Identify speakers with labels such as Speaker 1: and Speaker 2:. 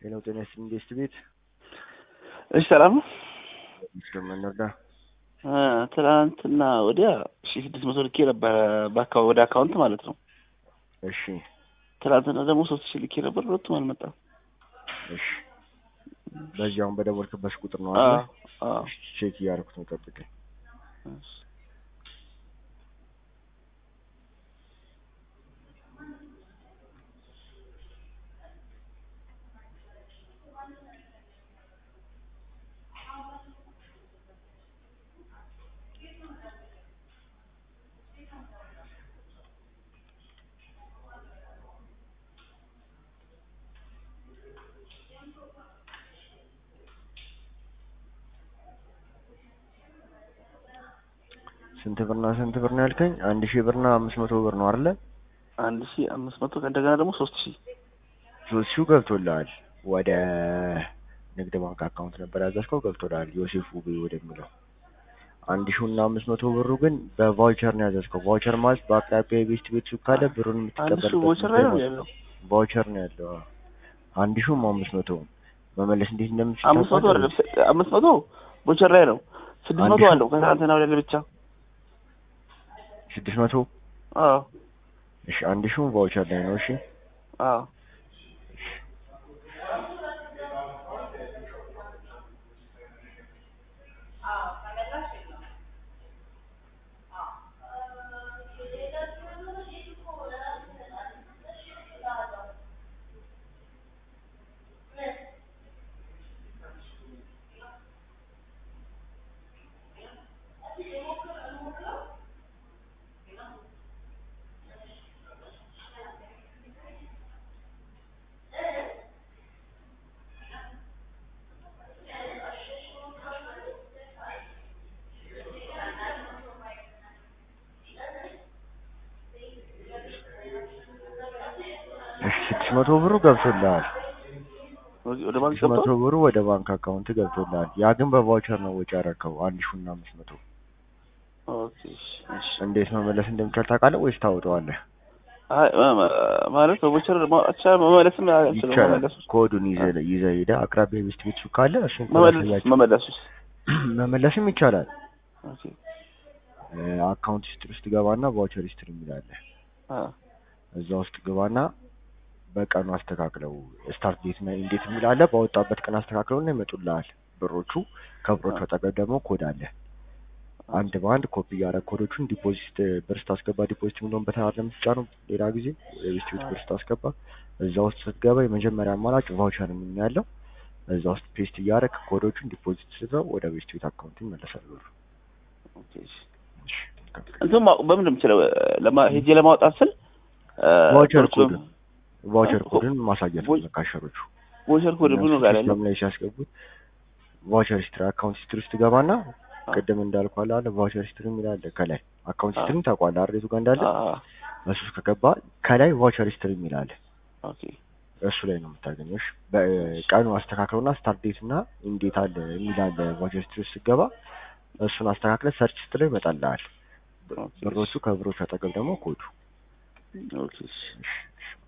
Speaker 1: ሌላው ጤናስ ኢንቨስት ቤት
Speaker 2: እሺ ሰላም ነው።
Speaker 1: እስከምንወዳ
Speaker 2: ትናንትና ወዲያ 1600 ልኬ ነበር ወደ አካውንት ማለት ነው።
Speaker 1: እሺ
Speaker 2: ትናንትና ደግሞ 3000 ልኬ ነበር፣ ሁለቱም አልመጣም።
Speaker 1: እሺ በዚያውን በደወልክበት ቁጥር ነው አይደል?
Speaker 2: አዎ
Speaker 1: ቼክ እያደረኩት ነው፣ ጠብቀኝ። ስንት ብር ነው ያልከኝ? 1000 ብርና 500 ብር ነው አይደል?
Speaker 2: 1500 ከእንደገና ደግሞ 3000
Speaker 1: 3000 ገብቶልሃል። ወደ ንግድ ባንክ አካውንት ነበር ያዘዝከው፣ ገብቶልሃል። ዮሴፍ ውቤ ወደሚለው 1000 እና 500 ብሩ ግን በቫውቸር ነው ያዘዝከው። ቫውቸር ማለት በአቅራቢያ የቤስት ቤት ሱቅ ካለ ብሩን የምትቀበልበት
Speaker 2: ቫውቸር ላይ ነው ያለው።
Speaker 1: ቫውቸር ነው ያለው። 1000 500 መመለስ እንዴት እንደምትችል
Speaker 2: 500 ቫውቸር ላይ ነው። 600 አለው ከትናንትና ወዲያ ብቻ
Speaker 1: 600።
Speaker 2: አዎ
Speaker 1: እሺ 1000 ቫውቸር ላይ ነው። እሺ
Speaker 2: አዎ
Speaker 1: እሺ 600 ብሩ ገብቶልሃል።
Speaker 2: ወደ ባንክ
Speaker 1: 600 ብሩ ወደ ባንክ አካውንት ገብቶልሃል። ያ ግን በቫውቸር ነው ወጪ ያደረከው 1000 እና 500።
Speaker 2: ኦኬ እሺ።
Speaker 1: እንዴት መመለስ እንደምትችል ታውቃለህ ወይስ ታውጣዋለህ?
Speaker 2: አይ ማለት በቮቸር ማውጣት መመለስም
Speaker 1: ይቻላል። ኮዱን ይዘህ ሄደህ አቅራቢያ የቤስት ቤት ሱቅ ካለ እሱን መመለስም ይቻላል።
Speaker 2: ኦኬ
Speaker 1: አካውንት ሂስትሪ ውስጥ ገባና ቫውቸር ሂስትሪ የሚላለ እዛ ውስጥ ገባና በቀኑ አስተካክለው ስታርት ዴት እና ኢንድ ዴት የሚላለ ባወጣበት ቀን አስተካክለውና ይመጡልሃል ብሮቹ። ከብሮቹ አጠገብ ደግሞ ኮድ አለ። አንድ በአንድ ኮፒ ያደረግ ኮዶቹን ዲፖዚት ብር ስታስገባ ዲፖዚት የሚለውን በተራራ ለምትጫነው ሌላ ጊዜ የቤስት ቤት ብር ስታስገባ እዛ ውስጥ ስትገባ የመጀመሪያ አማራጭ ቫውቸር ምን ያለው እዛ ውስጥ ፔስት እያደረግ ኮዶቹን ዲፖዚት ስትለው ወደ ቤስት ቤት አካውንት ይመለሳል ብሩ።
Speaker 2: ኦኬ እሺ። እንትን በምን እንደምችለው ሄጄ ለማውጣት ስል
Speaker 1: ቫውቸር ኮድን ማሳየት ነው ለካሸሮቹ።
Speaker 2: ቫውቸር ኮድ ምን ነው ጋር ያለው
Speaker 1: ላይ ሲያስገቡት ቫውቸር ሂስትሪ አካውንት ሂስትሪ ውስጥ ገባና ቅድም እንዳልኩህ አለ ቫውቸር ሂስትሪ የሚላል ከላይ አካውንት ሂስትሪ ታውቃለህ አይደል? የቱ ጋር እንዳለ እሱ ከገባ ከላይ ቫውቸር ሂስትሪ የሚላል
Speaker 2: ኦኬ
Speaker 1: እሱ ላይ ነው የምታገኘው። እሺ በቀኑ አስተካክለውና ስታርት ዴት እና ኢንድ ዴት አለ የሚላል ቫውቸር ሂስትሪ ውስጥ ገባ። እሱን አስተካክለህ ሰርች ስትለው ይመጣልሃል ብሮቹ። ከብሮቹ አጠገብ ደግሞ ኮዱ።
Speaker 2: ኦኬ እሺ